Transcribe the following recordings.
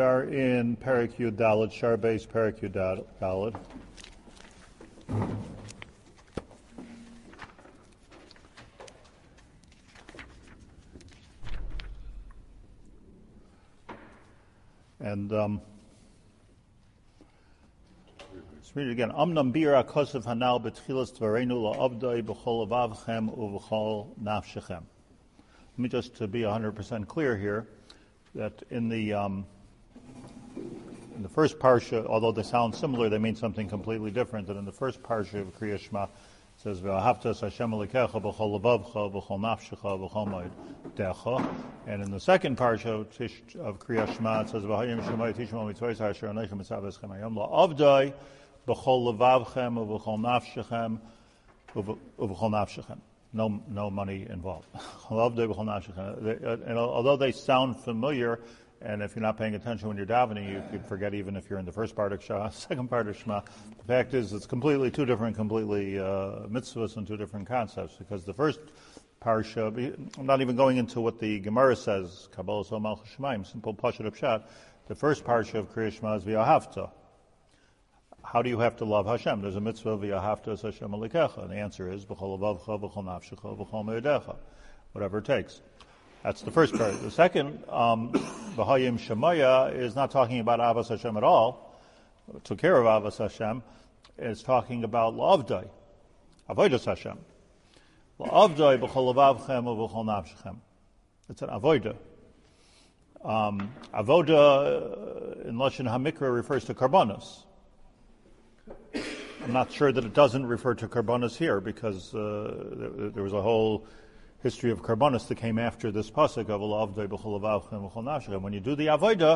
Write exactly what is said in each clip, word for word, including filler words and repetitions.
are in Perek Yud Daled, Shar Beis Perek Yud Daled. And um, let's read it again. Amnam bira kosev hanal betchilas tvarenu la'avdai b'chol avavchem u'v'chol nafshechem. Let me just to be one hundred percent clear here, that in the um, in the first parsha, although they sound similar, they mean something completely different. And in the first parsha of Kriya Shema, it says V'ahavtas Hashem Elokecha b'chol levavcha b'chol nafshecha b'chol moedecha. And in the second parsha of Kriya Shema, it says V'hayim Shemay Tishma Mitzvayis Asher Aneichem Mitzaveschem Hayom La'avdai b'chol levavchem u'b'chol nafshechem u'b'chol nafshechem. No, no money involved. And although they sound familiar, and if you're not paying attention when you're davening, you could forget even if you're in the first part of Shema, second part of Shema. The fact is, it's completely two different, completely uh, mitzvahs and two different concepts. Because the first parsha, I'm not even going into what the Gemara says, Kabbalah So Malchus Shemaim, simple Pashat Pshat. The first parsha of Kriya Shema is V'ahavta. How do you have to love Hashem? There's a mitzvah v'yahavta Hashem Elokecha, and the answer is b'chol levavcha, b'chol nafshecha, b'chol me'odecha, whatever it takes. That's the first part. The second, um, b'hayim shemaya, is not talking about avos Hashem at all. It took care of avos Hashem. It's talking about la'avdai, avodas Hashem. La'avdai b'chol levavchem u'b'chol nafshechem. It's an avodah. Um, avodah in Lashon HaMikra refers to karbanos. I'm not sure that it doesn't refer to karbanos here, because uh, there, there was a whole history of karbanos that came after this pasuk of Avdei b'chol levavchem b'chol nafshechem. When you do the avodah,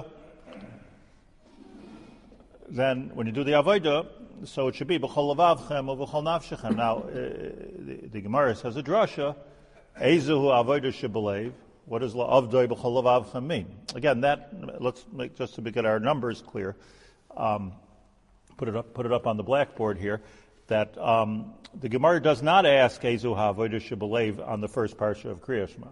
then when you do the avodah, so it should be b'chol levavchem or b'chol nafshechem. Now, uh, the, the Gemara says a drasha, Ezuhu avodah shebelev. What does la'avdei b'chol levavchem mean? Again, that let's make just to get our numbers clear. Um, Put it up. Put it up on the blackboard here. That um, the Gemara does not ask Ezu ha'avodah shebelev on the first parsha of Kriya Shema.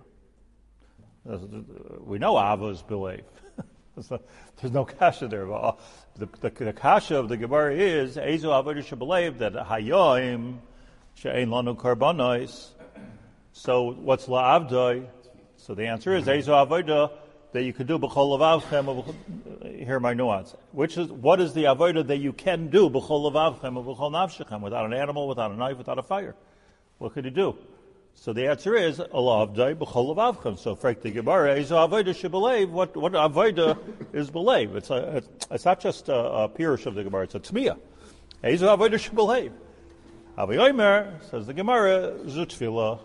We know Ava is belev. There's no kasha there. The, the, the kasha of the Gemara is Ezu ha'avodah shebelev, that hayoim she'ein lanu karbanos. So what's la'avdai? So the answer is Ezu ha'avodah that you could do b'chol levavchem. Here my nuance. Which is, what is the avodah that you can do b'chol levavchem or b'chol nafshechem, without an animal, without a knife, without a fire? What could you do? So the answer is Allah avdai b'chol levavchem. So frek the Gemara is avodah shebelev. What what avodah is belev? It's a it's, it's not just a, a pirush of the Gemara. It's a tmiya. Is avodah shebelev. Avi Omer says the Gemara zutfila.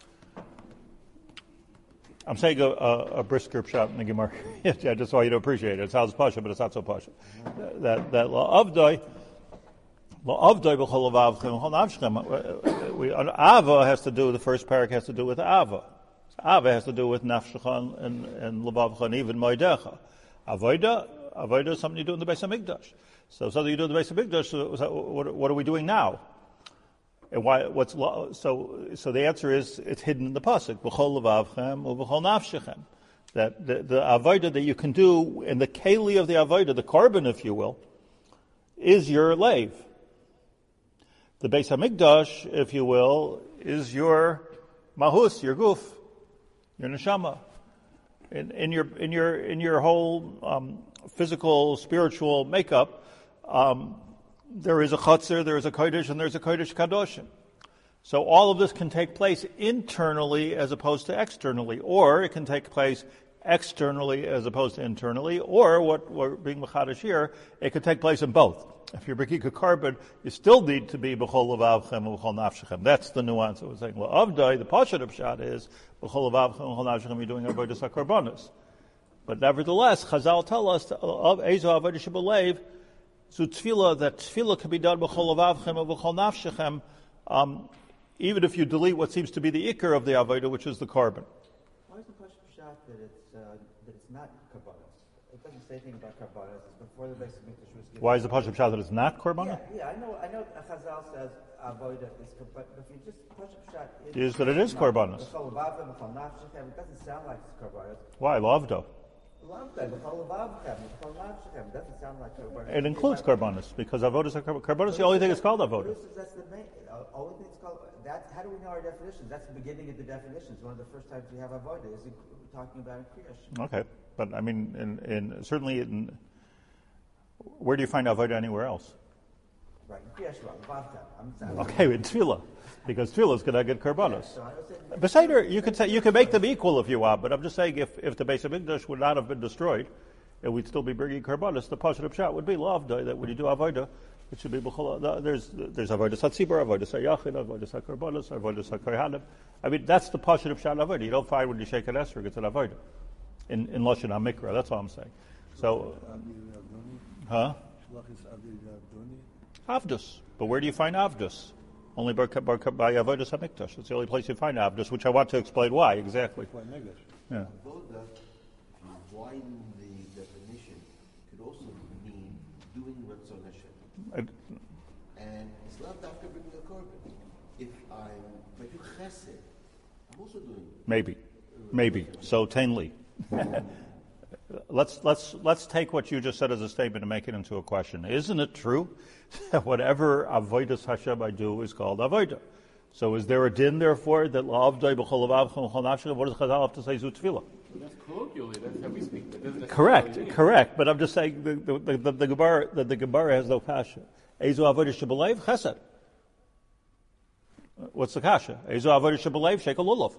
I'm saying a, a, a brisker pshat in the Gemara. I just want you to appreciate it. It sounds pasha, but it's not so pasha. That that la'avdai, la'avdai b'chol levavchem b'chol nafshechem. We ava has to do. The first parak has to do with ava. Ava has to do with nafshecha and and levavcha and even moedecha. Avoda, avoda is something you do in the Beis Hamikdash. So something you do in the Beis Hamikdash. So what, what are we doing now? And why? What's so? So the answer is it's hidden in the pasuk. B'chol levavchem or b'chol nafshechem. That the, the avodah that you can do in the keli of the avodah, the carbon, if you will, is your lave. The Beis Hamikdash, if you will, is your mahus, your guf, your neshama. In, in your in your in your whole um, physical, spiritual makeup. Um, There is a chutzner, there is a kodesh, and there's a kodesh kadoshim. So all of this can take place internally as opposed to externally, or it can take place externally as opposed to internally, or what we're being mechadash here, it could take place in both. If you're b'kika carbon, you still need to be b'chol levavchem and b'chol nafshechem. That's the nuance I was saying. Well, avdai, the pashat of pshat is b'chol levavchem and b'chol nafshechem, you're doing avodas hakarbanos. But nevertheless, Chazal tell us of ezo avodah shebelev. So tefillah, that tefillah can be done b'chol levavchem or b'chol nafshechem, um, even if you delete what seems to be the ikar of the avodah, which is the carbon. Why is the pasuk pshat that it's uh, that it's not karbanos? It doesn't say anything about karbanos. It's before the Beis Hamikdash was given. Why is the pasuk pshat that it's not karbanos? Yeah, yeah, I know. I know. Chazal says avodah is karbanos, but if you just pasuk pshat, it is that it is karbanos. B'chol levavchem, b'chol nafshechem. It doesn't sound like it's karbanos. Why lavdo? Doesn't sound like karbanos. It includes karbanos because avodas are karbanos. The only thing it's called avodah. That's the main. Uh, only thing it's called. That. How do we know our definitions? That's the beginning of the definitions. One of the first times we have avodah is talking about a kriyash. Okay, but I mean, in, in certainly in. Where do you find avodah anywhere else? Right, kriyash I'm sorry. Okay, in tefillah, because tefillah is going to get karbanos. Beseder, you could say you could make them equal if you want, but I'm just saying if, if the base of Mikdash would not have been destroyed, and we'd still be bringing karbanos, the pashut of pshat would be lavdai that when you do avodah, it should be b'chol. There's there's avodah satzibur, avodah sayachin, avodah sakarbanos, avodah sakarhanim. I mean that's the pashut of pshat avodah. You don't find when you shake an esrog it's an avodah in in lashon hamikra. That's all I'm saying. So, huh? Avdus. But where do you find Avdus? Only by, by, by Avodas HaMikdash. It's the only place you find Avdus, which I want to explain why exactly. Yeah. Avodah, if you widen the definition, could also mean doing Ratzon Hashem. And it's not after bringing a korban. If I'm, if I do chesed, I'm also doing. Maybe, maybe. So Tainli. Let's let's let's take what you just said as a statement and make it into a question. Isn't it true that whatever avodas Hashem I do is called avodah? So is there a din therefore that la'avdai b'chol avavchem b'chol nafshechem? What does Chazal have to say? Zu tefillah. That's colloquially. That's how we speak. That doesn't Correct, mean. correct. But I'm just saying the the the, the, the Gemara the, the Gemara has no kasha. Ezu avodah shebelev chesed. What's the kasha? Ezu avodah shebelev shekel lulav.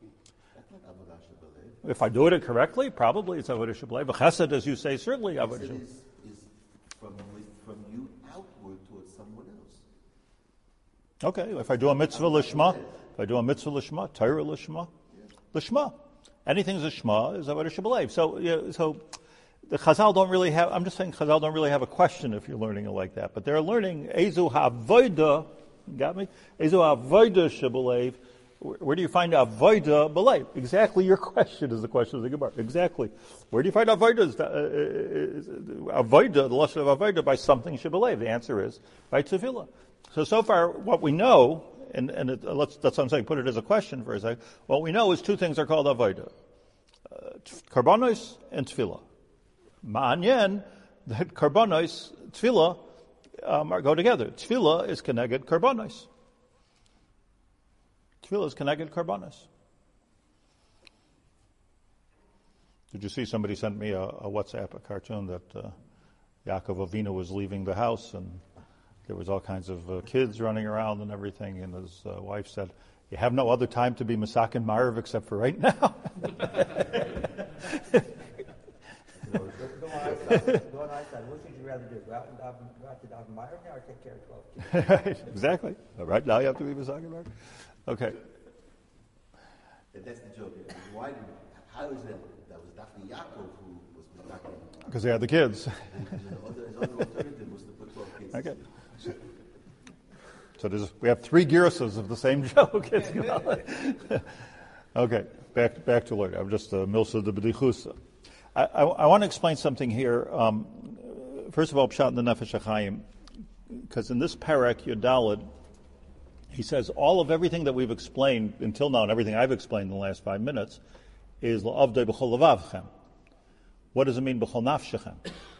If I do it correctly, probably it's avodah shebelev. But chesed, as you say, certainly avodah shebelev. Is, is from, from you outward towards someone else. Okay, if I do a mitzvah lishma, if I do a mitzvah lishma, Torah lishma, lishma, anything's a shma is avodah shebelev. So, yeah, so the Chazal don't really have. I'm just saying Chazal don't really have a question if you're learning it like that. But they're learning ezu havoida. Got me? Ezu havoida shebelev. Where do you find avoida b'leiv? Exactly your question is the question of the Gemara. Exactly. Where do you find avoida? Avoida, the lashon of avoida, by something shebelev. The answer is by tefillah. So, so far, what we know, and, and it, let's, that's what I'm saying, put it as a question for a second. What we know is two things are called avoida. Uh, karbanos and tefillah. Ma'anyen, that karbanos, tefillah, um, go together. Tefillah is keneged karbanos. Tefillah is connected karbanos. Did you see somebody sent me a, a WhatsApp, a cartoon that uh, Yaakov Avinu was leaving the house and there was all kinds of uh, kids running around and everything, and his uh, wife said, "You have no other time to be Masakin Marav except for right now." Go on outside. What would you rather do? Go out and daven, go out to daven Meyer now, or take care of twelve kids? Exactly. Right now you have to be Masakin Marav. Okay. And that's the joke. Why did, how is that? That was Daphne Yaakov who was attacking. Because they had the kids. And his other, his other alternative was to put twelve kids. Okay. So there's, we have three girasas of the same joke. Okay, back back to Lord. I'm just a milsa de b'dichusa. I, I, I want to explain something here. Um, first of all, Pshat in the Nefesh HaChaim, because in this parak Yodalid, he says all of everything that we've explained until now, and everything I've explained in the last five minutes, is la'avdei b'chol lavavchem. What does it mean b'chol nafshechem?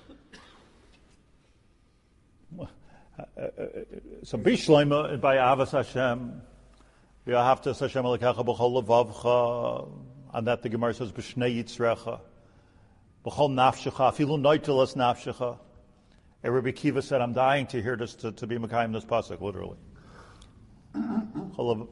So bishleima by avas Hashem, v'ahavtas Hashem alekacha b'chol lavavcha, and that the Gemara says b'shnei yitzrecha, b'chol nafshecha, afilu noitelas nafshecha. And Rabbi Kiva said, "I'm dying to hear this, to, to be Mekayim this pasuk, literally." I'm,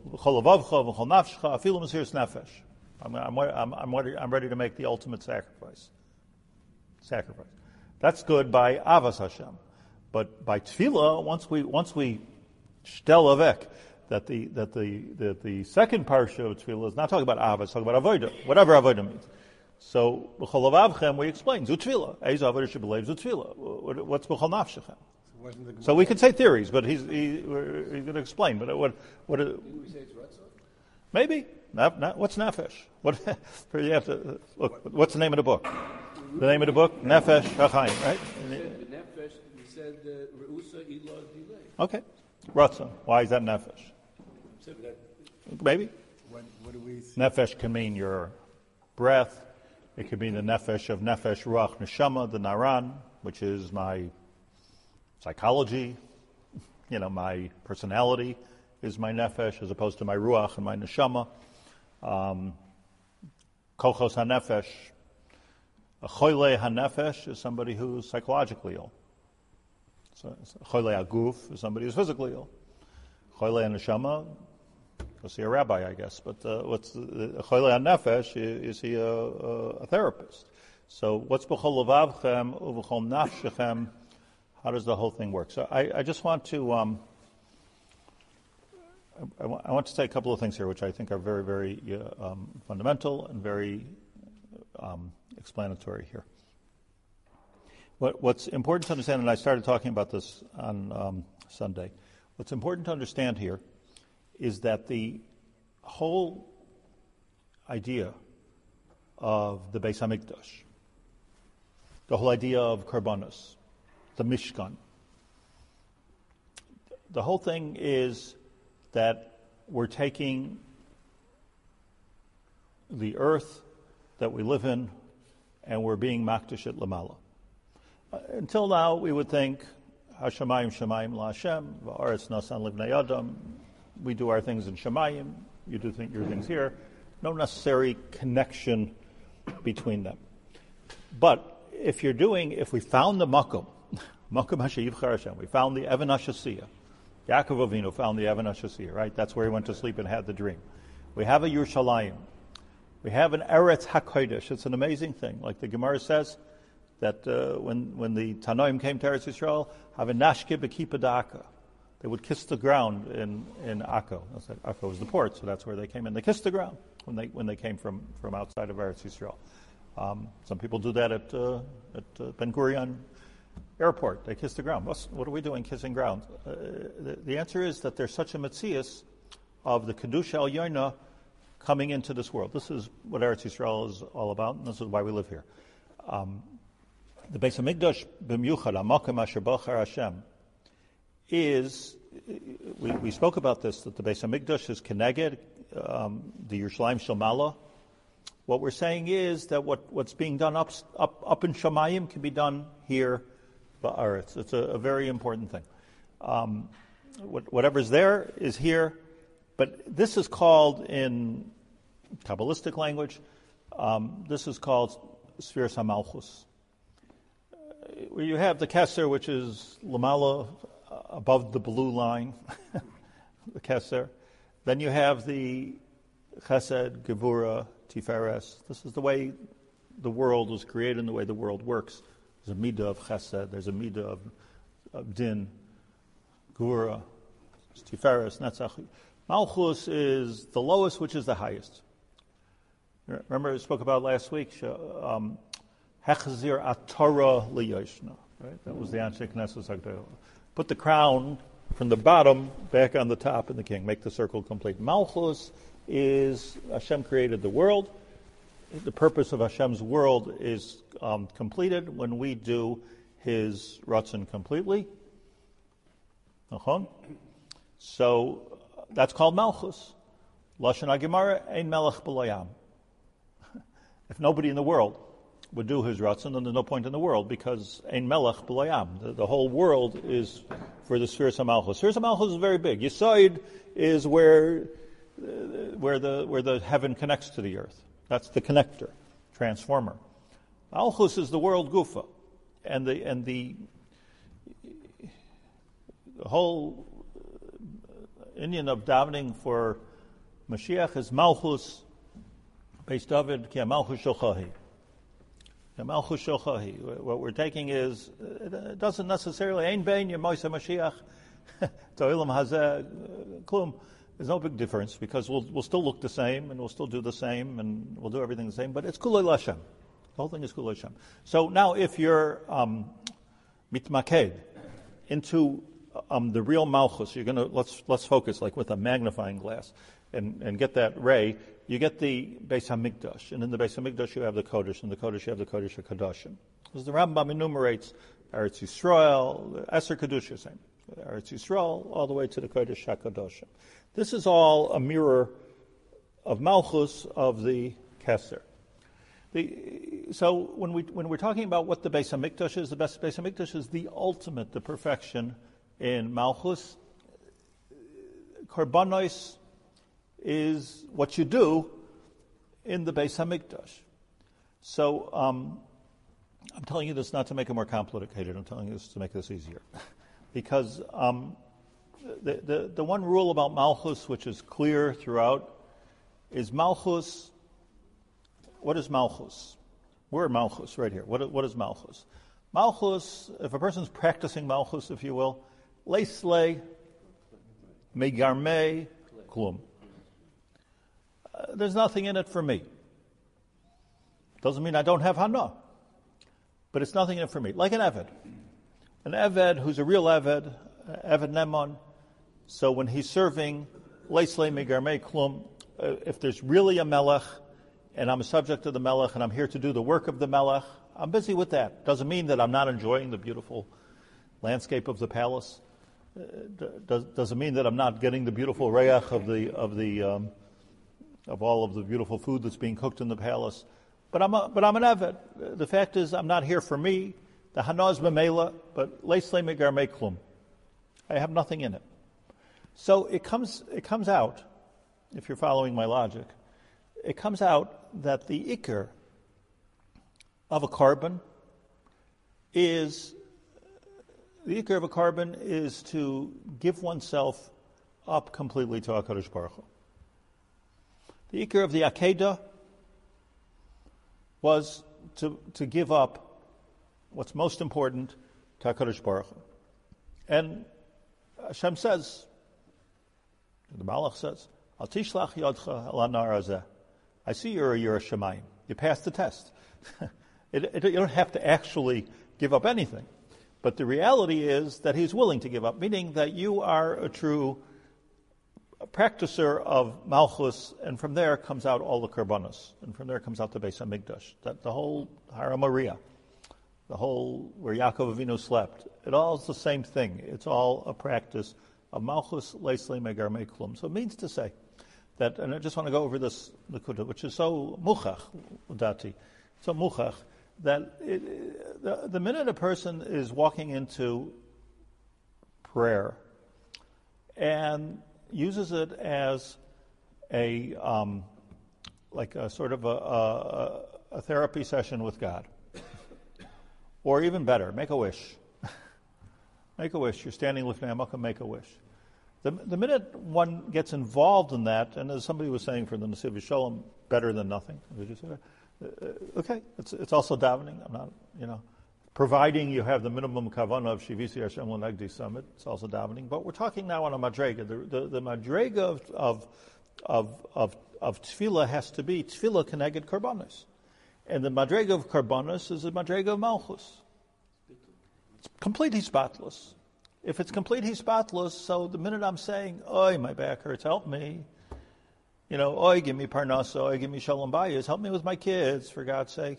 I'm, I'm, I'm, ready, I'm ready to make the ultimate sacrifice. Sacrifice. That's good by Avas Hashem. But by Tefillah, once we once we shtel avek, that the that the that the second parsha of Tefillah is not talking about Avas, talking about Avodah, whatever Avodah means. So b'chol avavchem we explain Zu Tefillah. Eiz Avodah shebelev Zu Tefillah. What's b'chol nafshechem? So we could say theories, but he's he, he's going to explain. But what what? Didn't we say it's Ratzon? Maybe. Not, not, what's Nefesh? What? You have to look. What's the name of the book? The name of the book, Nefesh HaChaim, right? We said Nefesh. We said Reusa Ilah Delay. Okay, Ratzon. Why is that Nefesh? Maybe. What, what do we see? Nefesh can mean your breath, It could be the nefesh of nefesh, ruach, neshama, the naran, which is my psychology, you know, my personality is my nefesh as opposed to my ruach and my neshama. Um, kochos hanefesh. A choyle hanefesh is somebody who's psychologically ill. So, choyle aguf is somebody who's physically ill. Choyle haneshama, go see a rabbi, I guess. But uh, what's the choyle hanefesh? Is he a, a, a therapist? So what's b'chol levavchem uv'chol nafshechem? How does the whole thing work? So I, I just want to um, I, I, want, I want to say a couple of things here, which I think are very, very uh, um, fundamental and very um, explanatory here. What, what's important to understand, and I started talking about this on um, Sunday, what's important to understand here is that the whole idea of the Beis HaMikdash, the whole idea of Karbanos, the Mishkan, the whole thing is that we're taking the earth that we live in and we're being makdash it lamala. Uh, until now, we would think, Hashemayim Shemayim La Hashem, Va'aretz Nasan Livnei Adam. We do our things in Shemayim, you do think your things here. No necessary connection between them. But if you're doing, if we found the makom, makom hashayivchar Hashem, we found the Evan HaShasiyah. Yaakov Avinu found the Evan HaShasiyah, right? That's where he went to sleep and had the dream. We have a Yerushalayim. We have an Eretz HaKodesh. It's an amazing thing. Like the Gemara says, that uh, when, when the Tanoim came to Eretz Yisrael, have a nashke b'kipa da'aka. They would kiss the ground in, in Akko. Akko was the port, so that's where they came in. They kissed the ground when they when they came from, from outside of Eretz Yisrael. Um, some people do that at uh, at uh, Ben Gurion Airport. They kiss the ground. What's, what are we doing kissing ground? Uh, the, the answer is that there's such a metzias of the Kedusha Al Yonah coming into this world. This is what Eretz Yisrael is all about, and this is why we live here. Um, the Beis HaMikdash b'miyuchad, ha'makom asher bachar Hashem, is, we, we spoke about this, that the Beis HaMikdash is Keneged, um, the Yerushalayim Shalmala. What we're saying is that what, what's being done up, up, up in Shamayim can be done here, ba'aretz. It's a, a very important thing. Um, what, whatever's there is here, but this is called, in Kabbalistic language, um, this is called Sfiras HaMalchus. Where you have the Keser, which is Lamala, uh, above the blue line, the Keser. Then you have the Chesed, Gevura, Tiferes. This is the way the world was created and the way the world works. There's a Midah of Chesed, there's a Midah of, of Din, Gevura, Tiferes, Netzach. Malchus is the lowest, which is the highest. Remember I spoke about last week, um, Hechzir Atara Liyoshna, right? That was the Anshe Knesset Hagdolah. Put the crown from the bottom back on the top in the king. Make the circle complete. Malchus is, Hashem created the world. The purpose of Hashem's world is um, completed when we do His Ratzon completely. So that's called Malchus. Lashon HaGemara, Ein Melech B'Layam. If nobody in the world would do his ratzon, then there's no point in the world, because ein melech b'layam. The, the whole world is for the Sfiras HaMalchus. Sfiras HaMalchus is very big. Yesod is where uh, where the where the heaven connects to the earth. That's the connector, transformer. Malchus is the world gufa, and the and the the whole Indian of davening for Mashiach is Malchus. Beis David, ki Malchus Shochahi. Malchus Shochahi. What we're taking is, it doesn't necessarily, Ein Bein Yemoisa Mashiach, To'ilam Hazeh, Klum. There's no big difference, because we'll we'll still look the same, and we'll still do the same, and we'll do everything the same, but it's Kulei Lashem. The whole thing is Kulei Lashem. So now if you're um, mitmaked into um, the real Malchus, you're going to, let's let's focus like with a magnifying glass, and, and get that ray. You get the Beis HaMikdash, and in the Beis HaMikdash you have the Kodesh, and the Kodesh you have the Kodesh HaKadoshim. As the Rambam enumerates, Eretz Yisrael, Eser Kedusha, same. Eretz Yisrael, all the way to the Kodesh HaKadoshim. This is all a mirror of Malchus of the Keser. The, so when we when we're talking about what the Beis Hamikdash is, the best Beis Hamikdash is the ultimate, the perfection in Malchus. Korbanos is what you do in the Beis Hamikdash. So um, I'm telling you this not to make it more complicated. I'm telling you this to make this easier, because um, the, the the one rule about Malchus, which is clear throughout, is Malchus. What is Malchus? We're Malchus right here. What, what is Malchus? Malchus, if a person's practicing Malchus, if you will, Leislei, Megarmei, Klum. Uh, there's nothing in it for me. Doesn't mean I don't have Hana, but it's nothing in it for me. Like an Eved. An Eved who's a real Eved, Eved Nemon. So when he's serving Leislei, Megarmei, Klum, uh, if there's really a Melech, and I'm a subject to the Melech, and I'm here to do the work of the Melech, I'm busy with that. Doesn't mean that I'm not enjoying the beautiful landscape of the palace. Uh, does, doesn't mean that I'm not getting the beautiful reyach of the of the um, of all of the beautiful food that's being cooked in the palace. But I'm a, but I'm an Eved. The fact is, I'm not here for me. The Hanaz B'Meila, but Leislei Megarmei Klum. I have nothing in it. So it comes it comes out, if you're following my logic, it comes out that the ikar of a carbon is, the ikar of a carbon is to give oneself up completely to HaKadosh Baruch Hu. The ikar of the Akedah was to, to give up what's most important to HaKadosh Baruch Hu. And Hashem says, the Malach says, Al tishlach yodcha al anar hazeh. I see you're a Yireh Shamayim. You passed the test. it, it, you don't have to actually give up anything. But the reality is that he's willing to give up, meaning that you are a true practicer of Malchus, and from there comes out all the Korbanos, and from there comes out the Beis Hamikdash, that the whole Hara Maria, the whole where Yaakov Avinu slept. It all is the same thing. It's all a practice of Malchus, Leislei Megarmei Klum. So it means to say that, and I just want to go over this Nakuda, which is so muchach, Udati, so muchach, that it, the, the minute a person is walking into prayer and uses it as a, um, like a sort of a, a, a therapy session with God, or even better, make a wish. Make a wish. You're standing lifnei HaMakom, make a wish. The, the minute one gets involved in that, and as somebody was saying for the Nesiv Shalom, better than nothing. Uh, okay, it's it's also davening. I'm not, you know, providing you have the minimum kavanah of Shivisi Hashem L'Nagdi Summit. It's also davening. But we're talking now on a madrega. The the, the madrega of of of of of tefillah has to be tefillah keneged karbanos, and the madrega of karbanos is the madrega of malchus. It's completely spotless. If it's completely spotless, so the minute I'm saying, "Oi, my back hurts, help me," you know, "Oi, give me parnasa, oi, give me shalom bayis, help me with my kids, for God's sake."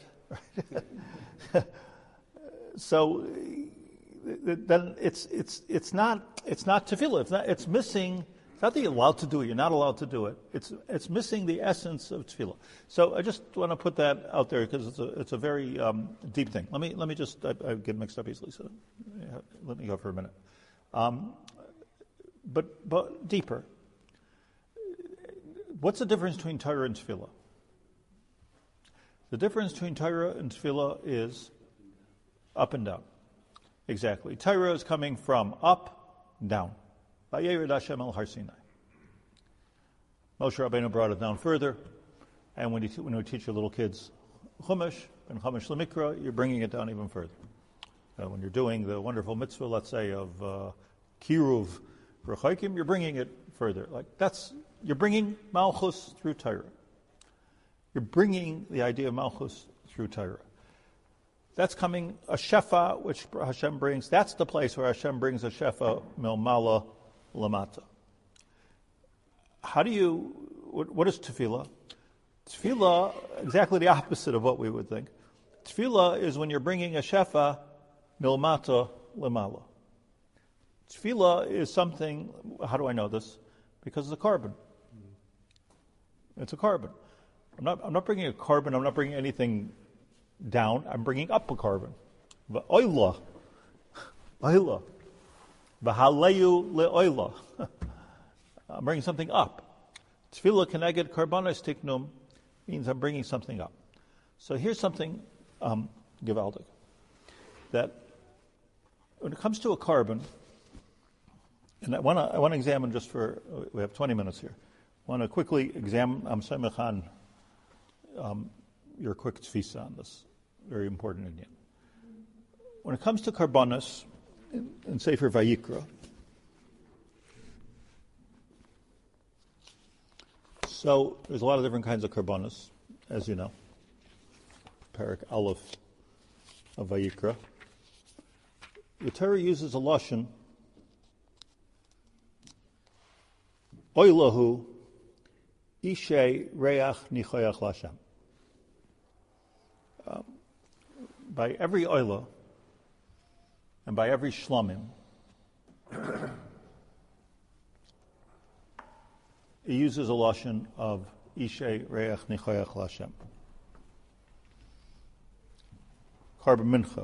So then it's it's it's not it's not tefillah. It's not. It's missing. It's not that you're allowed to do it. You're not allowed to do it. It's it's missing the essence of tefillah. So I just want to put that out there because it's a it's a very um, deep thing. Let me let me just I, I get mixed up easily. So yeah, let me go for a minute. Um, but but deeper. What's the difference between Torah and tefillah? The difference between Torah and tefillah is up and down. Exactly. Torah is coming from up, down. Vayered Hashem el Har Sinai. Moshe Rabbeinu brought it down further, and when you when we teach your little kids Chumash and Chumash Lemikra, you're bringing it down even further. Uh, when you're doing the wonderful mitzvah, let's say of uh, Kiruv Rechoikim, you're bringing it further. Like that's you're bringing Malchus through Torah. You're bringing the idea of Malchus through Torah. That's coming, a shefa, which Hashem brings. That's the place where Hashem brings a shefa milmala lamata. How do you, what, what is tefillah? Tefillah, exactly the opposite of what we would think. Tefillah is when you're bringing a shefa milmata lamala. Tefillah is something, how do I know this? Because it's a carbon. It's a carbon. I'm not, I'm not bringing a carbon, I'm not bringing anything down, I'm bringing up a carbon. V'oila. Oila. V'haleyu le'oila. I'm bringing something up. Tefillah keneged karbanos tiknum means I'm bringing something up. So here's something um, gewaldig. That when it comes to a carbon, and I want to I want to examine just for, we have twenty minutes here. I want to quickly examine, I'm Samech on um, your quick tfisa on this. Very important again. When it comes to karbanos, in, in Sefer Vayikra, so there's a lot of different kinds of karbanos, as you know. Parak Aleph of Vayikra. The Torah uses a lashon, Oilahu Ishe Reach Nichoyach Lashem. Um, by every oila and by every shlomim, it uses a lashon of Ishe Reach Nichoyach Lashem. Carbon mincha.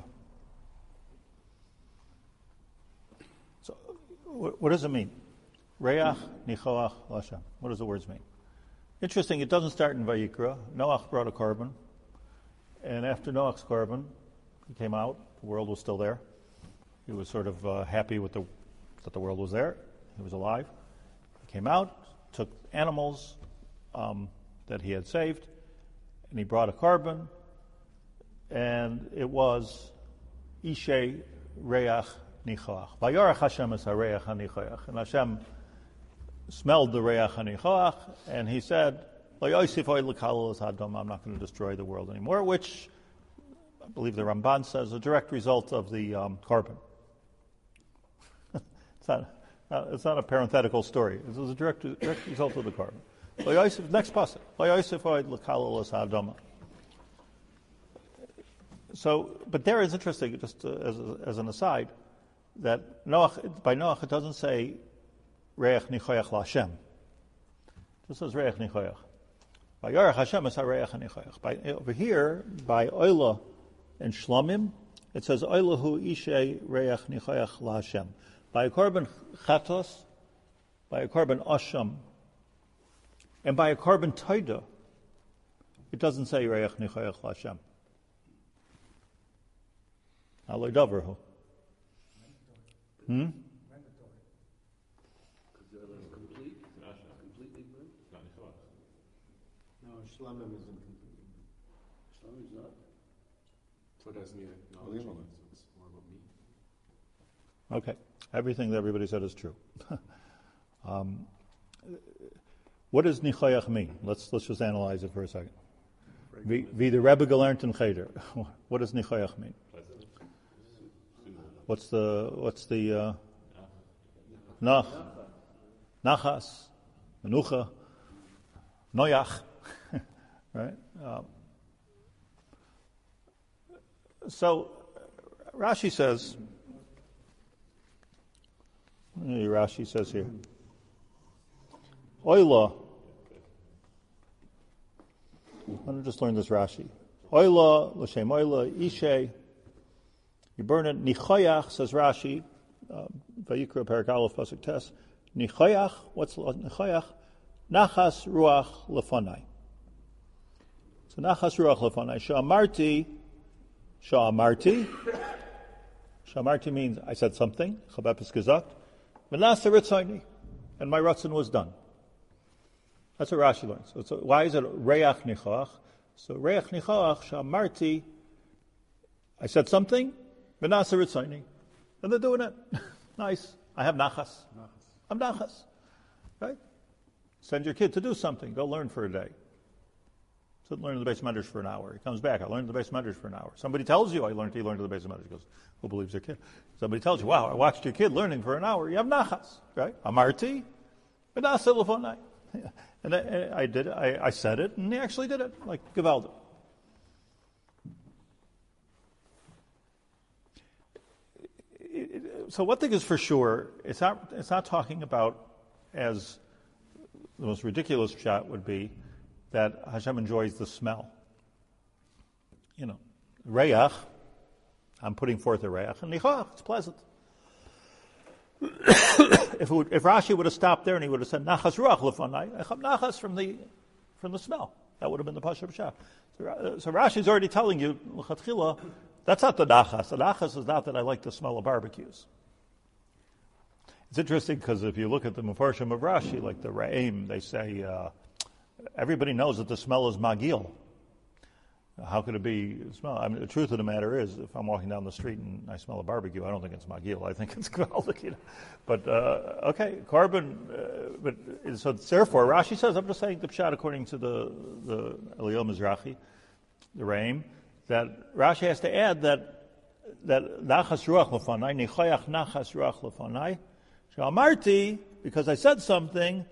So, what, what does it mean? Reach nichoach lashem. What does the words mean? Interesting. It doesn't start in Vayikra. Noach brought a carbon, and after Noach's carbon, he came out. The world was still there. He was sort of uh, happy with the that the world was there. He was alive. He came out, took animals um, that he had saved, and he brought a carbon. And it was Ishe Reach Nichoach. Vayarach Hashem es hareach hanichoach. And Hashem smelled the Reach hanichoach, and he said, Lo yosif oy l'kalal es hadam, I'm not going to destroy the world anymore, which I believe the Ramban says is a direct result of the um, carbon. it's, not, uh, it's not a parenthetical story. It was a direct, direct result of the carbon. Lo yosif, next passage. Lo yosif oy l'kalal es hadam. So, but there is interesting, just uh, as, as an aside, that Noach, by Noach it doesn't say Reach Nichoyach LaHashem. It just says Reach Nichoyach. By Yarach Hashem it's Reach Nichoyach. By over here, by Oila and Shlomim, it says Oilahu Ishe Reach Nichoyach LaHashem. By a carbon Chatos, by a carbon Asham, and by a carbon Taida, it doesn't say Reach Nichoyach LaHashem. Aloy Davarhu. Hmm? Complete? Completely good? No, Shlamim isn't complete. Shlamim is not? So it doesn't mean acknowledging it, so it's more about me. Okay. Everything that everybody said is true. um, what does Nichoyach mean? Let's let's just analyze it for a second. Wie the Rebbe gelernt in Cheder. What does Nichoyach mean? What's the what's the uh, nach, nachas, menucha, noyach, right? Um, so Rashi says, Rashi says here, oila. Let me just learn this Rashi. Oila l'shem oila ishe. You burn it. Nichoyach, says Rashi, uh, Vayikra Parak Aleph Pasuk Tes. Nichoyach, what's Nichoyach? Nachas ruach lefanai. So nachas ruach lefanai. Sha'amarti, sha'amarti. Sha'amarti means I said something. Chabepes gesagt. V'nasa ritzayni, and my ratzon was done. That's what Rashi learns. So, so why is it reach nichoach? So reich nichoach sha'amarti. I said something. V'nasa ritzayni, and they're doing it. Nice. I have nachas. nachas. I'm nachas. Right? Send your kid to do something. Go learn for a day. So learn the base medrash for an hour. He comes back. I learned the base medrash for an hour. Somebody tells you I learned. He learned the base medrash. He goes, who believes their kid? Somebody tells you, wow, I watched your kid learning for an hour. You have nachas, right? Amarti, v'nasa lefonai. And I, I did it. I, I said it, and he actually did it, like Gevaldi. So one thing is for sure, it's not it's not talking about, as the most ridiculous shot would be, that Hashem enjoys the smell. You know, reach, I'm putting forth a reach, and nichach, it's pleasant. if, it would, if Rashi would have stopped there and he would have said nachas ruach lefanai, nachas from the from the smell, that would have been the pasuk of Shah. So, so Rashi is already telling you l'chatchila, that's not the nachas. The nachas is not that I like the smell of barbecues. It's interesting because if you look at the Mefarshim of Rashi, like the Ra'im, they say uh, everybody knows that the smell is magil. How could it be smell? I mean, the truth of the matter is, if I'm walking down the street and I smell a barbecue, I don't think it's magil. I think it's gvaldik, you know. But uh, okay, carbon. Uh, but so therefore, Rashi says, I'm just saying the pshat according to the the Eliel Mizrahi, the Ra'im, that Rashi has to add that that nachas ruach lefanai, nichayach nachas ruach lefanai, she'amarti, because I said something,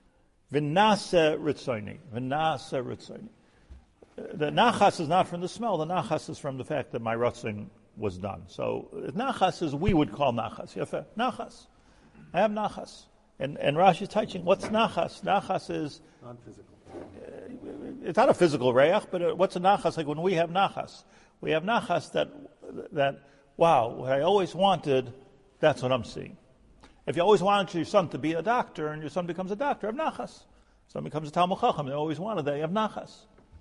v'nase ritzoni, v'nase ritzoni. The nachas is not from the smell. The nachas is from the fact that my ratzon was done. So nachas is we would call nachas. Yafa, nachas. I have nachas. And and Rashi is teaching what's nachas. Nachas is non-physical. Uh, it's not a physical reach, but uh, what's a nachas? Like when we have nachas, we have nachas that that wow, what I always wanted, that's what I'm seeing. If you always wanted your son to be a doctor and your son becomes a doctor, you have nachas. Son becomes a Talmud Chacham. They always wanted that. You have nachas.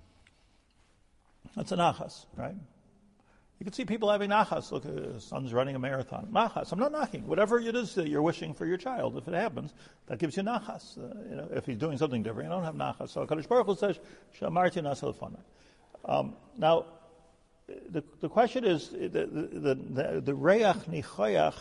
That's a nachas, right? You can see people having nachas. Look, uh, son's running a marathon. Nachas. I'm not knocking. Whatever it is that you're wishing for your child, if it happens, that gives you nachas. Uh, you know, if he's doing something different, you don't have nachas. So Kadosh Baruch Hu says, "Shamarti nasa lefanai." Um Now, the the question is the the the, the reach nichayach.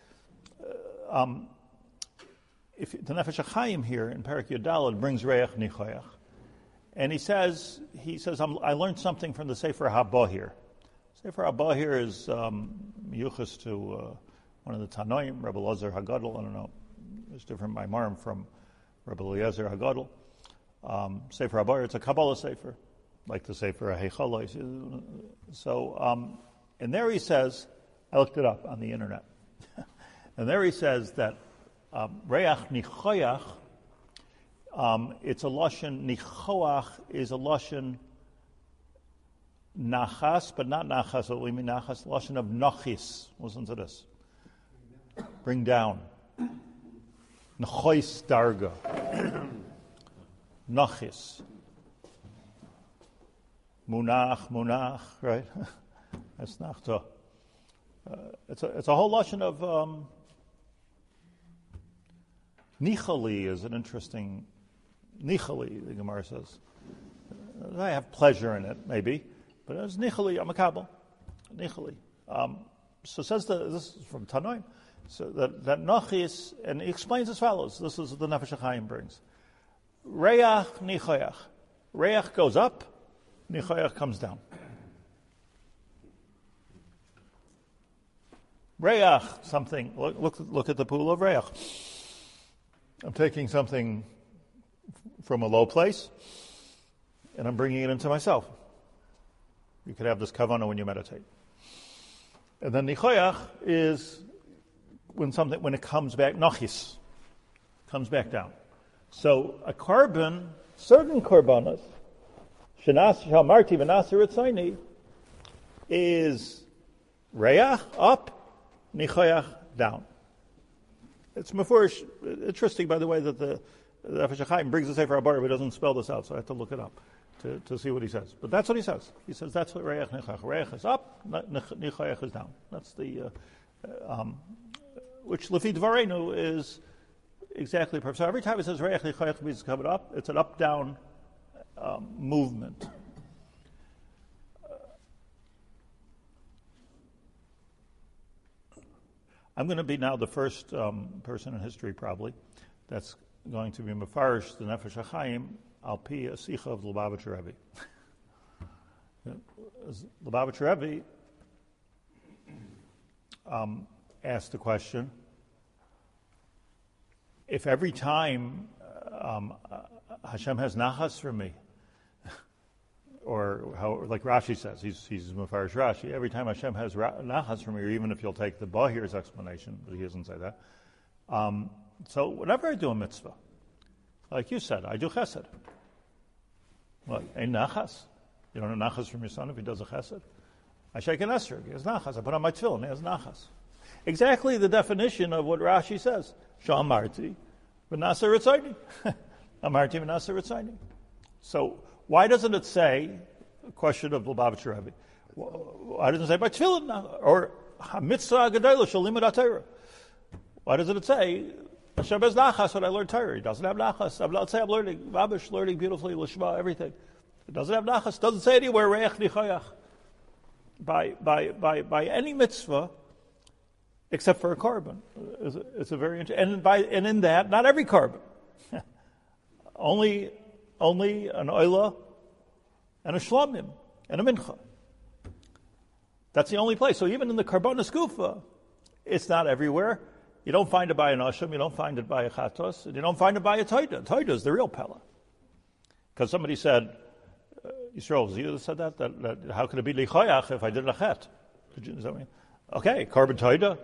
Uh, um, if the Nefesh HaChaim here in Parak Yudalad brings reach nichayach. And he says, he says, I'm, I learned something from the Sefer HaBahir. Sefer HaBahir is um, yuchas to uh, one of the Tanoim, Rebbe Eliezer HaGadol. I don't know, it's different Maimarim from Rebbe Eliezer HaGadol. Um, Sefer HaBahir, it's a Kabbalah Sefer, like the Sefer HaHechalai. So, um, and there he says, I looked it up on the internet, and there he says that um, Reach Nichoyach, Um, it's a lashon, nichoach is a lashon nachas, but not nachas, what we mean nachas, lashon of nachis. Listen to this. Bring down. Nechois darga. Nachis. Munach, munach, right? That's nachta. Uh, it's, a, it's a whole lashon of... Um, nichali is an interesting... Nichali, the Gemara says. I have pleasure in it, maybe, but it's nichali, I'm a kabel. Nichali. Um, so says the, this is from Tanoim. So that, that nachis, and he explains as follows. This is what the Nefesh HaChaim brings. Reach nichayach. Reach goes up, nichayach comes down. Reach, something, look, look, look at the pool of reach. I'm taking something from a low place, and I'm bringing it into myself. You could have this kavanah when you meditate. And then nichoyach is when something when it comes back, nachis, comes back down. So a carbon, certain korbanos, shenas shamarti v'nasir etzayni, is reach up, nichoyach down. It's mefurish. Interesting, by the way, that the The Nefesh HaChaim brings the Sefer HaBahir, but doesn't spell this out, so I have to look it up to, to see what he says. But that's what he says. He says that's what Reich Nichayach. Reich is up, Nichayach is down. That's the, uh, um, which Lefi Dvarenu is exactly perfect. So every time it says Reich Nichayach means it's coming up, it's an up-down um, movement. I'm going to be now the first um, person in history, probably, that's going to be mefarish the Nefesh HaChaim al pi a sicha of Lubavitcher Rebbe. Lubavitcher Rebbe um, asked the question: if every time um, Hashem has nachas for me, or how, like Rashi says, he's he's mefarish Rashi. Every time Hashem has ra- nachas for me, or even if you'll take the Bahir's explanation, but he doesn't say that. Um, So whenever I do a mitzvah, like you said, I do chesed. What? Ain't nachas? You don't have nachas from your son if he does a chesed? I shake an esrog. He has nachas. I put on my tefillin. He has nachas. Exactly the definition of what Rashi says. Sha'amarti v'nasa ritzayni. Amarti v'nasa ritzayni. So why doesn't it say, a question of Lubavitcher Rebbe, why doesn't it say by tefillin or mitzvah gedolah shalimud haTorah? Why doesn't it say Hashem has nachas when I learn Torah? He doesn't have nachas. I'm not saying I'm learning Babish, learning beautifully Lishma, everything. It doesn't have nachas. It doesn't say anywhere reich nichayach. By by by by any mitzvah, except for a korban. It's a, it's a very interesting, and by and in that, not every korban. only only an oila and a shlamim and a mincha. That's the only place. So even in the karbonos gufa, it's not everywhere. You don't find it by an asham, you don't find it by a chatos, and you don't find it by a toida. Toida is the real pella. Because somebody said, uh, Yisrael, was you that said that? That, that? How could it be lichayach if I did a chet? Did you, is that what you mean? Okay, carbon toida.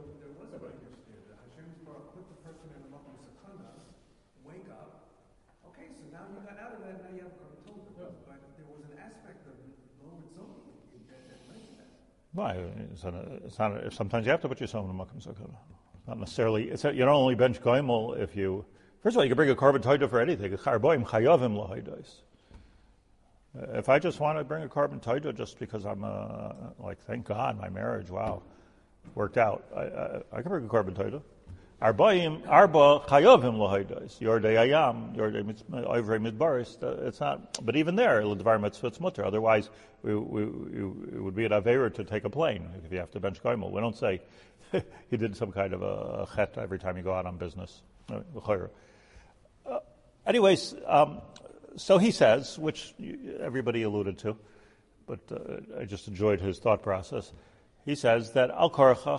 Why? It's not, it's not, sometimes you have to put yourself in a makom sakana. Not necessarily. It's a, you don't only bench goimel if you. First of all, you can bring a carbon toida for anything. Charboim chayavim lahaydos. If I just want to bring a carbon toida just because I'm uh, like, thank God, my marriage, wow, worked out. I, I, I can bring a carbon toida. Arbaim arba chayavim lahaydos. Yordei ayam, yordei oivrei midbaris. It's not. But even there, l'dvar mitzvah it's mutter. Otherwise, we, we, we, it would be an aveira to take a plane if you have to bench goimel. We don't say he did some kind of a chet every time you go out on business. Uh, anyways, um, so he says, which everybody alluded to, but uh, I just enjoyed his thought process. He says that al karachach,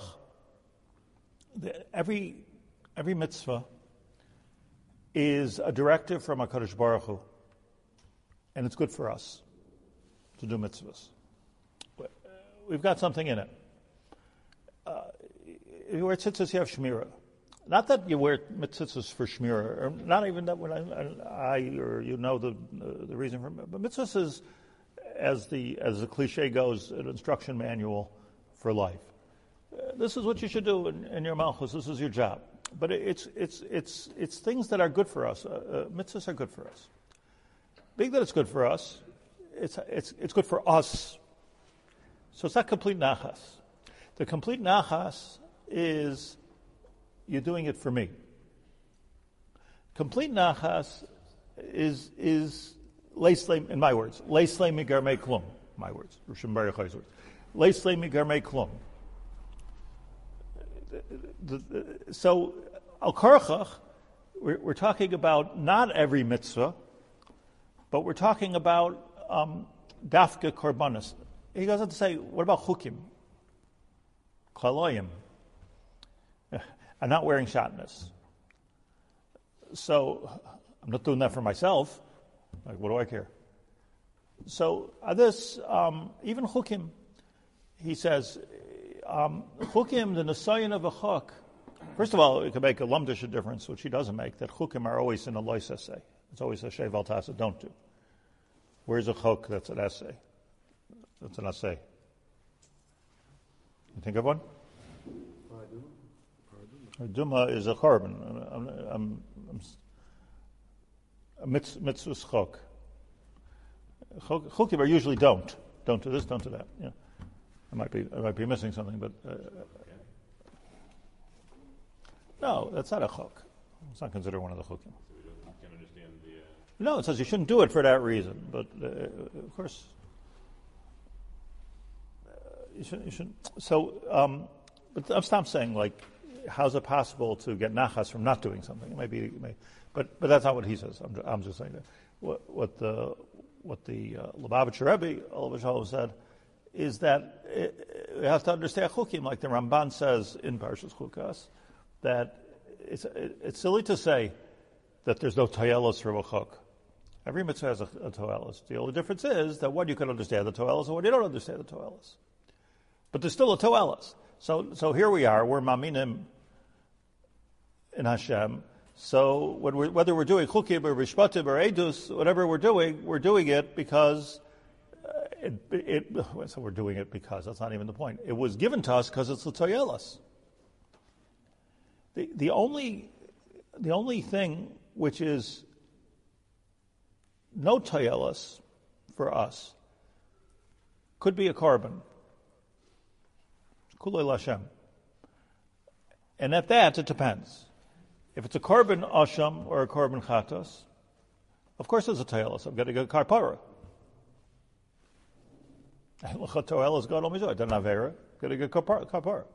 every every mitzvah is a directive from HaKadosh Baruch Hu, and it's good for us to do mitzvahs. We've got something in it. Uh, you wear tzitzis, you have shmira. Not that you wear tzitzis for shmira, or not even that when I, I or you know the uh, the reason for it. But mitzvahs is, as the as the cliche goes, an instruction manual for life. Uh, this is what you should do in, in your malchus. This is your job. But it, it's it's it's it's things that are good for us. Uh, uh, mitzvahs are good for us. Being that it's good for us, it's it's it's good for us. So it's not complete nachas. The complete nachas is you're doing it for me. Complete nachas is is leislei, in my words, leislei migarmei klum. My words, Rishon Baruch Hu's words. Leislei migarmei klum. So al karchach, we're, we're talking about not every mitzvah, but we're talking about um, dafka korbanos. He goes on to say, what about chukim? Klaloyim. I'm not wearing shatnez. So I'm not doing that for myself. Like, what do I care? So uh, this, um, even chukim, he says, um, chukim, the nesayin of a chuk. First of all, it can make a lumdish difference, which he doesn't make, that chukim are always in a lois essay. It's always a shev al tasa, don't do. Where's a chuk that's an essay? That's an essay. You think of one? Duma is a korban. I'm, I'm, I'm, a mitzvah chok. Chokim are usually don't. Don't do this, don't do that. Yeah. I might be I might be missing something, but uh, no, that's not a chok. It's not considered one of the chokim. No, it says you shouldn't do it for that reason, but uh, of course uh, you shouldn't. You shouldn't. So, um, but I'm stop saying like, how's it possible to get nachas from not doing something? It may be, it may, but but that's not what he says. I'm, I'm just saying that what, what the what the uh, Lubavitcher Rebbe Olav Shalom said is that it, we have to understand chukim, like the Ramban says in Parshas Chukas, that it's it, it's silly to say that there's no toyelos for a chuk. Every mitzvah has a, a toyelos. The only difference is that one you can understand the toyelos and one you don't understand the toyelos. But there's still a toyelos. So so here we are. We're maminim in Hashem. So when we're, whether we're doing chukim or mishpatim or edus, whatever we're doing, we're doing it because uh, it, it. So we're doing it because that's not even the point. It was given to us because it's the toyelas. The the only the only thing which is no toyelas for us could be a korban. Kulei Lashem. And at that, it depends. If it's a korban asham or a korban chatos, of course it's a toyelas. I'm getting a karpara. Toyelas God only I don't have avera. Getting a karpara.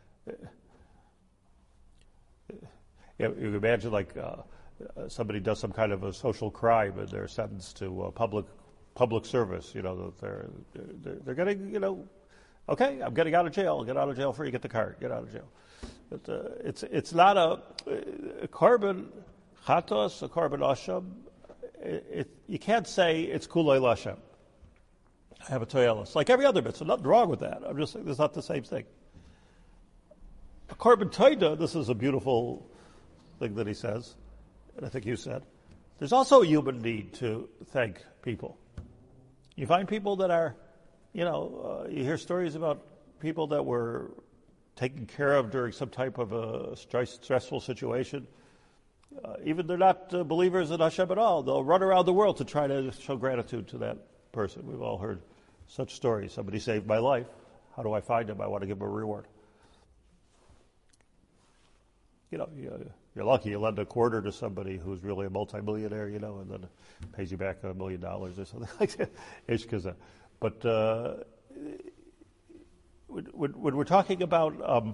You can imagine like uh, somebody does some kind of a social crime and they're sentenced to uh, public public service. You know that they're, they're they're getting, you know, okay, I'm getting out of jail. Get out of jail free. Get the card. Get out of jail. But, uh, it's it's not a, a korban chatos, a korban asham. It, it, you can't say it's kulei lashem. I have a toyelas like every other mitzvah. Nothing wrong with that. I'm just saying it's not the same thing. A korban toida. This is a beautiful thing that he says, and I think you said. There's also a human need to thank people. You find people that are, you know, uh, you hear stories about people that were taken care of during some type of a stress, stressful situation. Uh, even they're not uh, believers in Hashem at all. They'll run around the world to try to show gratitude to that person. We've all heard such stories. Somebody saved my life. How do I find him? I want to give him a reward. You know, you're lucky you lend a quarter to somebody who's really a multimillionaire, you know, and then pays you back a million dollars or something like that. But uh, when, when we're talking about um,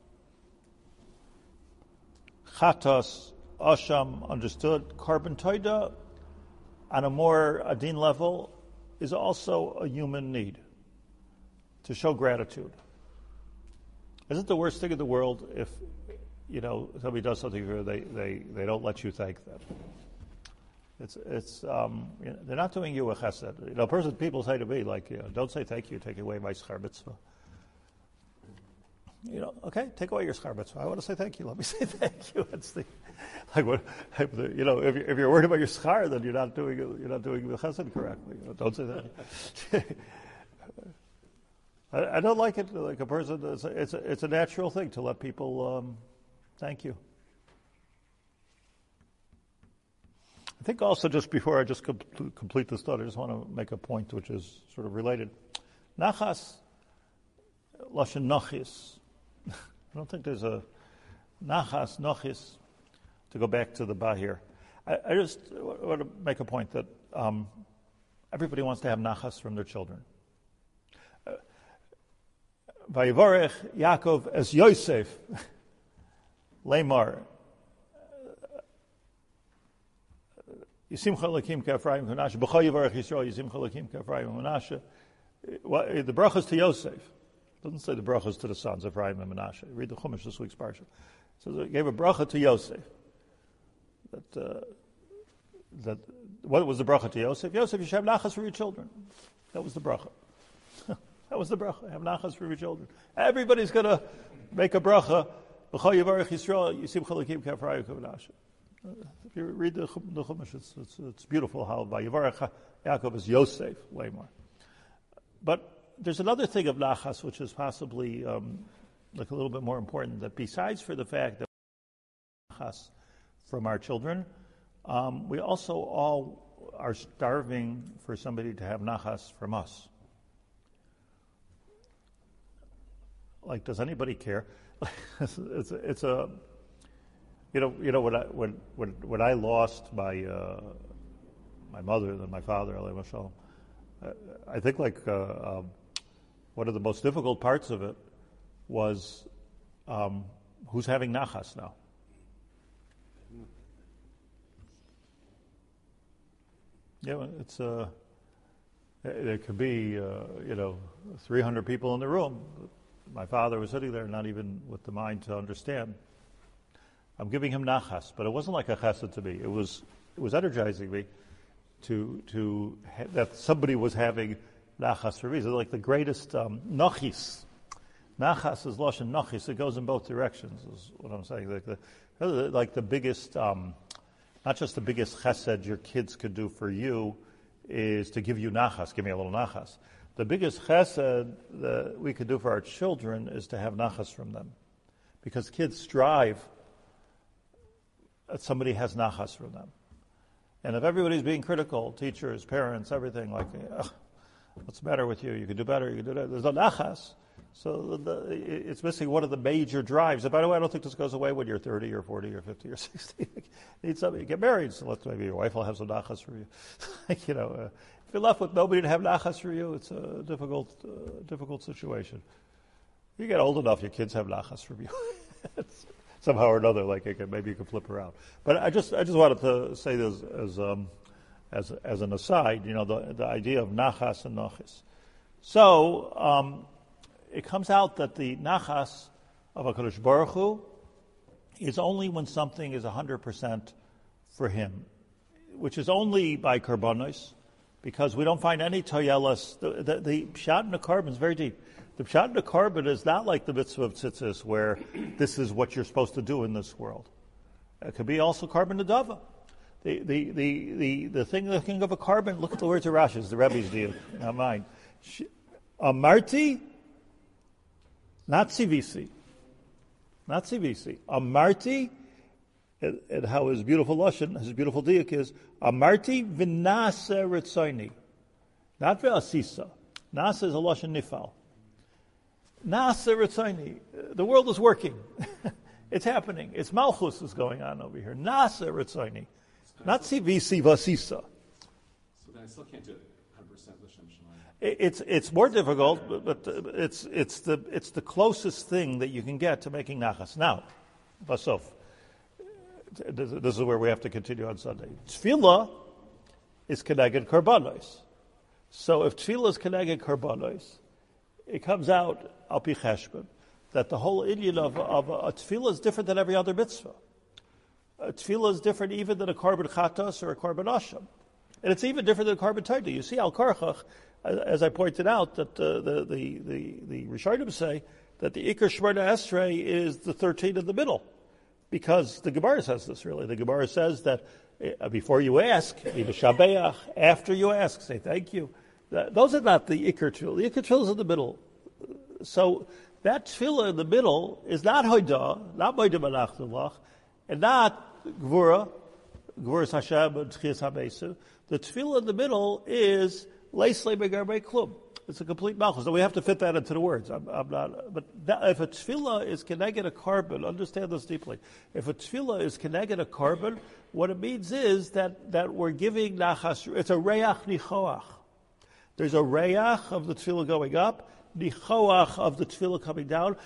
chatas, asham, understood, korban toida, on a more adin level, is also a human need to show gratitude. Isn't the worst thing in the world if, you know, somebody does something here, they, they, they don't let you thank them? It's it's um, you know, they're not doing you a chesed. You know, person people say to me like, you know, don't say thank you, take away my schar mitzvah. You know, okay, take away your schar mitzvah. I want to say thank you. Let me say thank you. It's the like what you know. If you're, if you're worried about your schar, then you're not doing you're not doing the chesed correctly. You know, don't say that. I, I don't like it. Like a person, it's a, it's a, it's a natural thing to let people um, thank you. I think also, just before I just com- complete this thought, I just want to make a point which is sort of related. Nachas, lashon nachis. I don't think there's a nachas, nachis, to go back to the bahir. I, I just want to make a point that um, everybody wants to have nachas from their children. Vayivarech Yaakov es Yosef, Lemar, Yisimcha Lakim Kafraim Hunasha, B'chol Yivarech Yisrael, Yisimcha Lakim Kafraim Hunasha. The brachas to Yosef. It doesn't say the brachas to the sons of Ephraim and Menashe. Read the Chumash this week's parsha. It says it gave a bracha to Yosef. That, uh, that, what was the bracha to Yosef? Yosef, you should have nachas for your children. That was the bracha. That was the bracha. Have nachas for your children. Everybody's going to make a bracha. B'chol Yivarech Yisrael, Yisimcha Lakim Kafraim Hunasha. If you read the, the Chumash, it's, it's, it's beautiful how by Yivarech Yaakov is Yosef, Lamar. But there's another thing of nachas which is possibly um, like a little bit more important, that besides for the fact that nachas from our children, um, we also all are starving for somebody to have nachas from us. Like, does anybody care? it's, it's, a, it's a, you know, you know when I when when when I lost my uh, my mother and my father, Alayhi Mashallah, I think like uh, um, one of the most difficult parts of it was um, who's having nachas now. Yeah, it's uh, there could be uh, you know three hundred people in the room. My father was sitting there, not even with the mind to understand. I'm giving him nachas, but it wasn't like a chesed to me. It was it was energizing me to to ha- that somebody was having nachas for me. It's like the greatest um, nachis, Nachas is lashon nachis. It goes in both directions. Is what I'm saying. Like the, like the biggest, um, not just the biggest chesed your kids could do for you, is to give you nachas. Give me a little nachas. The biggest chesed that we could do for our children is to have nachas from them, because kids strive that somebody has nachas from them. And if everybody's being critical, teachers, parents, everything, like, what's the matter with you? You could do better. You could do that. There's no nachas. So the, it's missing one of the major drives. And by the way, I don't think this goes away when you're thirty or forty or fifty or sixty. You need somebody to get married, so let's maybe your wife will have some nachas for you. you know, uh, if you're left with nobody to have nachas for you, it's a difficult, uh, difficult situation. You get old enough, your kids have nachas from you. Somehow or another, like can, maybe you can flip around. But I just, I just wanted to say this as, um, as, as an aside. You know, the the idea of nachas and nachis. So. Um, It comes out that the nachas of HaKadosh Baruch Hu is only when something is one hundred percent for him, which is only by karbanos, because we don't find any toyelas. The, the, the pshat in the carbon is very deep. The pshat in the carbon is not like the mitzvah of tzitzis, where this is what you're supposed to do in this world. It could be also carbon nedava. The the the the the thing the thing of a carbon. Look at the words of Rashi. It's the Rebbe's deal, not mine. Amarti. Not C V C. Not C V C. Amarti, and, and how his beautiful lashon, his beautiful diak is, Amarti v'nase ritzoni. Not v'asisa. Nasa is a lashon nifal. Nase ritzoni. The world is working. It's happening. It's malchus is going on over here. Nase ritzoni. Not C V C v'asisa. So then I still can't do it one hundred percent l'shem shamayim. It's it's more difficult, but, but it's it's the it's the closest thing that you can get to making nachas. Now, basof, this, this is where we have to continue on Sunday. Tefillah is keneged karbanos. So if tefillah is keneged karbanos, it comes out al pi cheshbon that the whole inyan of, of a tefillah is different than every other mitzvah. A tefillah is different even than a korban chatas or a korban asham, and it's even different than a korban taita. You see al karchach. As I pointed out, that uh, the the the the Rishonim say that the Iker Shemona Esrei is the thirteen in the middle, because the Gemara says this. Really, the Gemara says that uh, before you ask, be b'shabeach. After you ask, say thank you. That, those are not the Iker Tefillah. The Iker Tefillah is in the middle. So that Tefillah in the middle is not Hoidah, not Moedim Anachdulach, and not Gvura, Gvuras Hashem and Tchias HaMesu. The Tefillah in the middle is Leislei Begarbe Klub. It's a complete malchus. So we have to fit that into the words. I'm, I'm not, but that, if a tefillah is keneged a carbon, understand this deeply. If a tefillah is keneged a carbon, what it means is that, that we're giving nachas. It's a reach nichoach. There's a reach of the tefillah going up, nichoach of the tefillah coming down.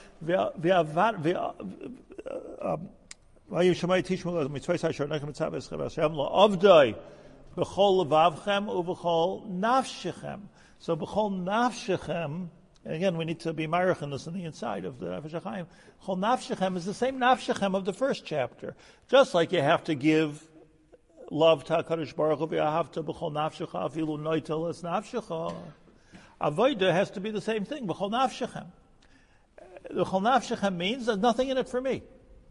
B'chol levavchem uv'chol nafshechem. So b'chol nafshechem, and again we need to be marich in this on the inside of the Nefesh HaChaim. B'chol nafshechem is the same nafshechem of the first chapter. Just like you have to give love to HaKadosh Baruch Hu, v'ahavta b'chol nafshecha afilu noitel es nafshecha. Avodah has to be the same thing. B'chol nafshechem. B'chol nafshechem means there's nothing in it for me.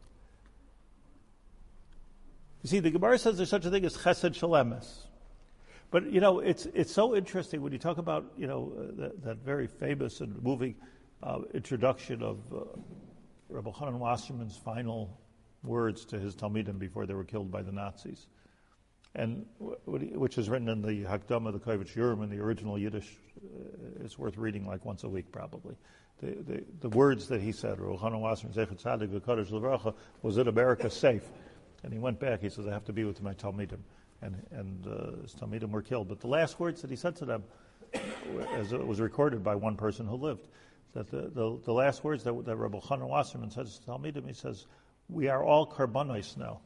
You see, the Gemara says there's such a thing as chesed shalemes. But, you know, it's it's so interesting when you talk about, you know, uh, that, that very famous and moving uh, introduction of uh, Rabbi Chanan Wasserman's final words to his Talmidim before they were killed by the Nazis, and w- which is written in the Hakdama, the Kovetz Shiurim, in the original Yiddish. Uh, it's worth reading like once a week, probably. The the, the words that he said, Rabbi Chanan Wasserman, Zechat Tzadik v'Kodesh Levracha, was in America safe? And he went back, he says, I have to be with my Talmidim. And, and uh, his Talmidim were killed. But the last words that he said to them, as it was recorded by one person who lived, that the, the, the last words that, that Rabbi Chanan Wasserman says to Talmidim, he says, we are all karbanos now.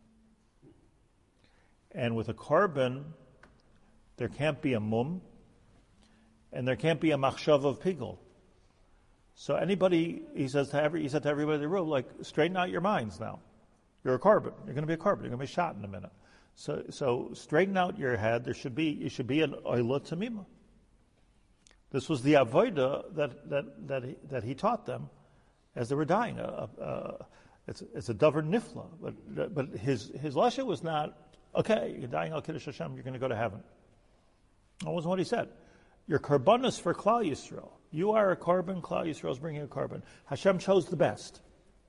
And with a carbon, there can't be a mum, and there can't be a machshav of pigul. So anybody, he says to every, he said to everybody in the room, like, straighten out your minds now. You're a carbon. You're going to be a carbon. You're going to be shot in a minute. So, so straighten out your head. There should be, you should be an oila tamima. This was the avodah that that that he, that he taught them as they were dying. Uh, uh, it's it's a davar nifla, but but his his lashon was not okay. You're dying al kiddush Hashem. You're going to go to heaven. That wasn't what he said. Your karbanos for Klal Yisrael. You are a carbon. Klal Yisrael is bringing a carbon. Hashem chose the best.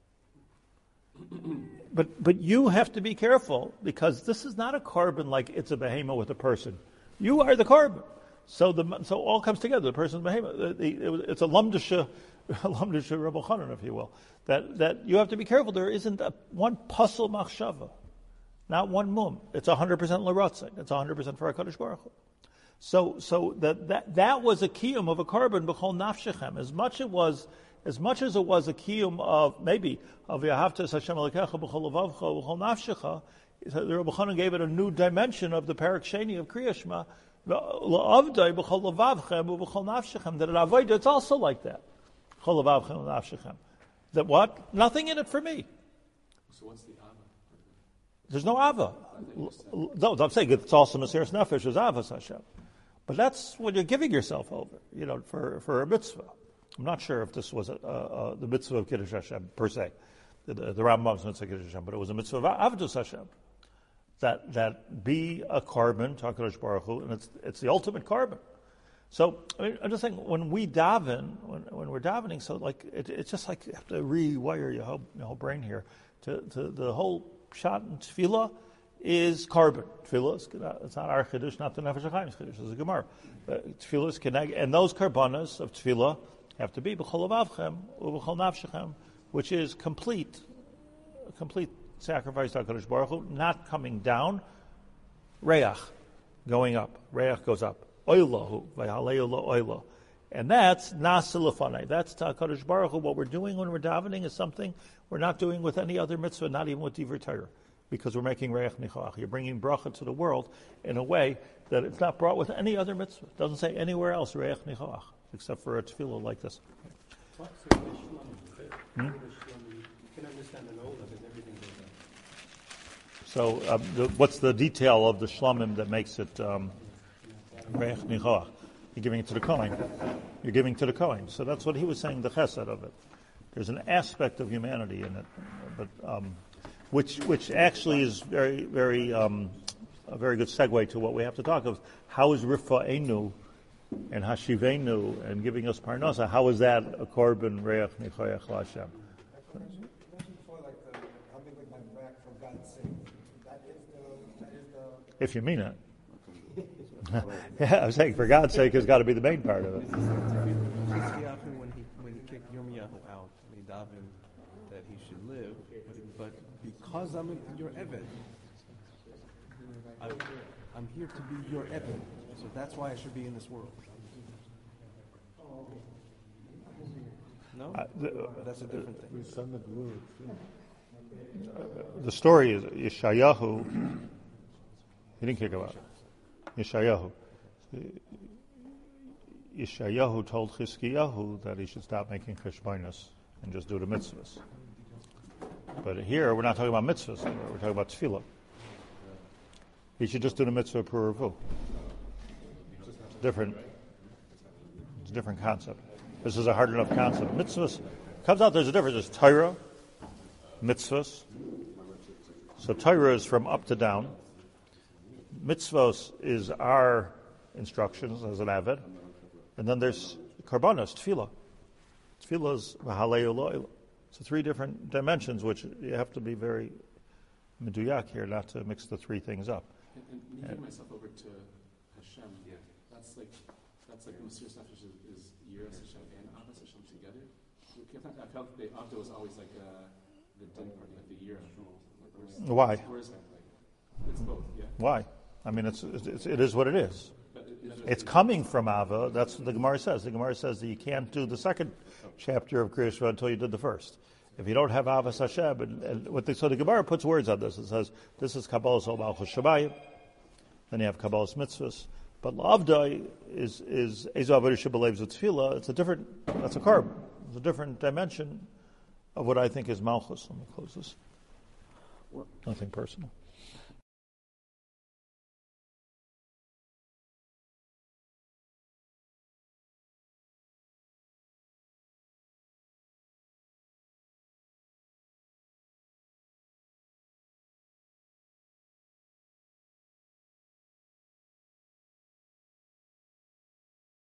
But but you have to be careful because this is not a carbon like it's a behemoth with a person. You are the carbon. So the so all comes together. The person's behemoth. It's a lumdisha, lumdisha Rebbe Chanan, if you will. That that you have to be careful. There isn't a, one puzzle machshava, not one mum. It's a hundred percent l'ratzin. It's a hundred percent for HaKadosh Baruch Hu. So so that that that was a kiyum of a carbon b'chol nafshechem. As much it was. As much as it was a kiyum of maybe of Yahavtas Hashem Elokecha b'chol levavcha b'chol nafshecha, the Rebbe Chanan gave it a new dimension of the Parak Sheni of Kriya Shema, la'avdai b'chol levavchem b'chol nafshechem. That at Avodah it's also like that, b'chol levavchem nafshechem. That what? Nothing in it for me. So what's the ava? There's no ava. No, I'm saying it's also Mesiras Nefesh is avas Hashem, but that's when you're giving yourself over, you know, for for a mitzvah. I'm not sure if this was a, a, a, the mitzvah of Kiddush Hashem per se, the, the Rambam's mitzvah of Kiddush Hashem, but it was a mitzvah of Avdus Hashem. That that be a carbon to HaKadosh Baruch Hu, and it's it's the ultimate carbon. So I mean, I'm just saying when we daven, when when we're davening, so like it, it's just like you have to rewire your whole, your whole brain here. To, to the whole shot in tefillah is carbon. Tefillah is it's not our chiddush, not the Nefesh HaChaim's chiddush. It's a gemara. Uh, tefillah is connect, and those karbanas of tefillah have to be b'chol levavchem u'b'chol nafshechem, which is complete, complete sacrifice to HaKadosh Baruch Hu, not coming down. Reach, going up. Reach goes up. Oilahu, v'haleu la'oilah. And that's nasa lefanei. That's to HaKadosh Baruch Hu. What we're doing when we're davening is something we're not doing with any other mitzvah, not even with Divrei Torah, because we're making reich nichach. You're bringing bracha to the world in a way that it's not brought with any other mitzvah. It doesn't say anywhere else reich nichach, except for a tefillah like this. Hmm? So, um, the, what's the detail of the shlamim that makes it um, reich nichach? You're giving it to the Kohen. You're giving to the Kohen. So that's what he was saying, the chesed of it. There's an aspect of humanity in it, but um, which which actually is very very um, a very good segue to what we have to talk of. How is Rifa'enu and Hashivenu and giving us Parnasa? How is that a korban reich nichayach l'Hashem? If you mean it. Yeah, I'm saying for God's sake has got to be the main part of it. When he when he kicked Yirmiyahu out, he davened that he should live, but because I'm your Eved, I'm, I'm here to be your Eved, so that's why I should be in this world. No, uh, the, that's a different thing. Uh, the story is Yeshayahu. He didn't kick him out. Yeshayahu. Yeshayahu told Chizkiyahu that he should stop making cheshbonos and just do the mitzvahs. But here we're not talking about mitzvahs. We're talking about tefillah. He should just do the mitzvah per revu. It's different. It's a different concept. This is a hard enough concept. Mitzvahs comes out. There's a difference. There's Torah, mitzvahs. So Torah is from up to down. Mitzvos is our instructions as an avid, and then there's karbanos, tefillah. Tefillah is v'haleu lo'ila. So three different dimensions, which you have to be very meduyak here, not to mix the three things up. And, and when you give myself over to Hashem, yeah, that's like that's like Mesiras Nefesh is, is Yiras Hashem and Avos Hashem together. I felt the Avda was always like uh, the din part, like the Yira. Like, Why? Where's that? Like, it's both, yeah. Why? I mean, it's, it's it is what it is. It's coming from Ava. That's what the Gemara says. The Gemara says that you can't do the second chapter of Kriya Shema until you did the first. If you don't have Avos Hashem, and, and what the, so the Gemara puts words on this. It says this is Kabbalas Ol Malchus Shamayim. Then you have Kabbalas Mitzvahs. But L'Avdai is is Ezo Avodah Shebelev Tefillah. It's a different. That's a carbon. It's a different dimension of what I think is Malchus. Let me close this. Nothing personal.